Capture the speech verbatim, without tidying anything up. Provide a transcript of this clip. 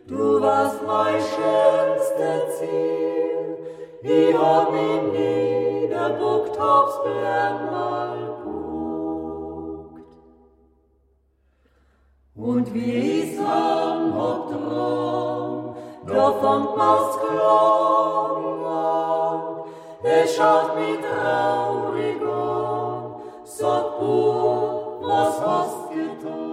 Du warst mein schönstes Ziel, ich hab mich niederbuckt, hab's gern mal guckt. Und wie ich sang, hab dran, da fängt man's Klang an, es schaut mich traurig an, sag, Bub, was hast getan?